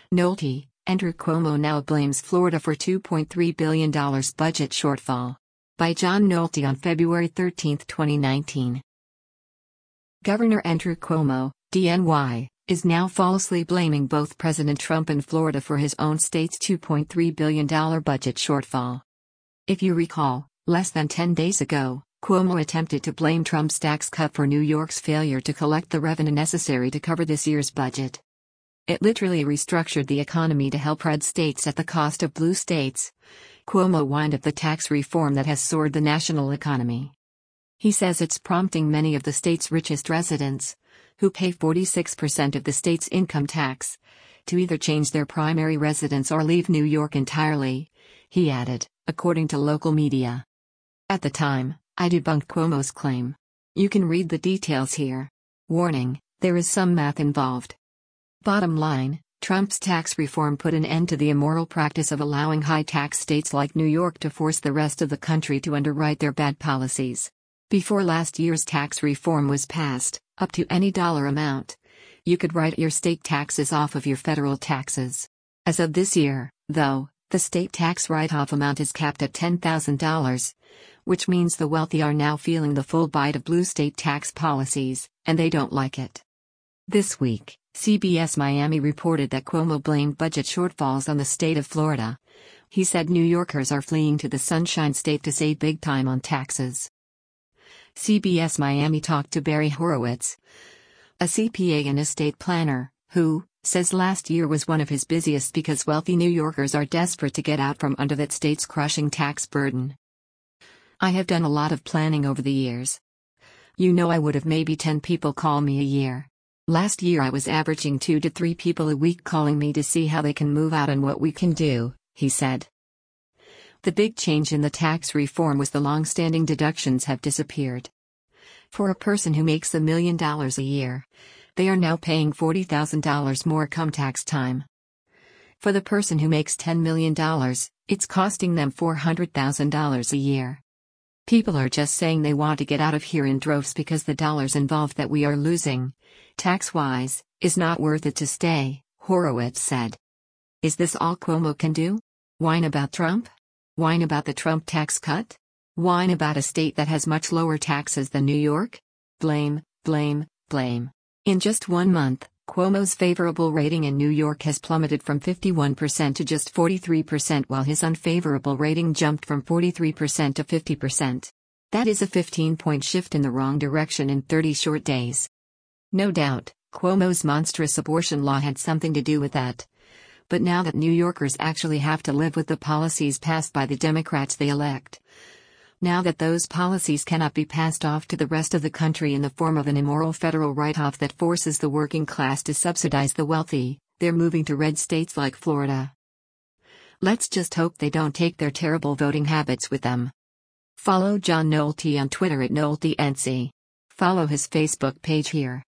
Nolte, Andrew Cuomo now blames Florida for $2.3 billion budget shortfall. By John Nolte on February 13, 2019. Governor Andrew Cuomo, DNY, is now falsely blaming both President Trump and Florida for his own state's $2.3 billion budget shortfall. If you recall, less than 10 days ago, Cuomo attempted to blame Trump's tax cut for New York's failure to collect the revenue necessary to cover this year's budget. It literally restructured the economy to help red states at the cost of blue states. Cuomo whined up the tax reform that has soared the national economy. He says it's prompting many of the state's richest residents, who pay 46% of the state's income tax, to either change their primary residence or leave New York entirely, he added, according to local media. At the time, I debunked Cuomo's claim. You can read the details here. Warning, there is some math involved. Bottom line, Trump's tax reform put an end to the immoral practice of allowing high-tax states like New York to force the rest of the country to underwrite their bad policies. Before last year's tax reform was passed, up to any dollar amount, you could write your state taxes off of your federal taxes. As of this year, though, the state tax write-off amount is capped at $10,000, which means the wealthy are now feeling the full bite of blue state tax policies, and they don't like it. This week, CBS Miami reported that Cuomo blamed budget shortfalls on the state of Florida. He said New Yorkers are fleeing to the Sunshine State to save big time on taxes. CBS Miami talked to Barry Horowitz, a CPA and estate planner, who says last year was one of his busiest because wealthy New Yorkers are desperate to get out from under that state's crushing tax burden. I have done a lot of planning over the years. I would have maybe 10 people call me a year. Last year I was averaging 2 to 3 people a week calling me to see how they can move out and what we can do, he said. The big change in the tax reform was the long-standing deductions have disappeared. For a person who makes $1 million a year, they are now paying $40,000 more come tax time. For the person who makes $10 million, it's costing them $400,000 a year. People are just saying they want to get out of here in droves because the dollars involved that we are losing, tax-wise, is not worth it to stay, Horowitz said. Is this all Cuomo can do? Whine about Trump? Whine about the Trump tax cut? Whine about a state that has much lower taxes than New York? Blame, blame, blame. In just 1 month, Cuomo's favorable rating in New York has plummeted from 51% to just 43%, while his unfavorable rating jumped from 43% to 50%. That is a 15-point shift in the wrong direction in 30 short days. No doubt, Cuomo's monstrous abortion law had something to do with that. But now that New Yorkers actually have to live with the policies passed by the Democrats they elect, now that those policies cannot be passed off to the rest of the country in the form of an immoral federal write-off that forces the working class to subsidize the wealthy, they're moving to red states like Florida. Let's just hope they don't take their terrible voting habits with them. Follow John Nolte on Twitter at NolteNC. Follow his Facebook page here.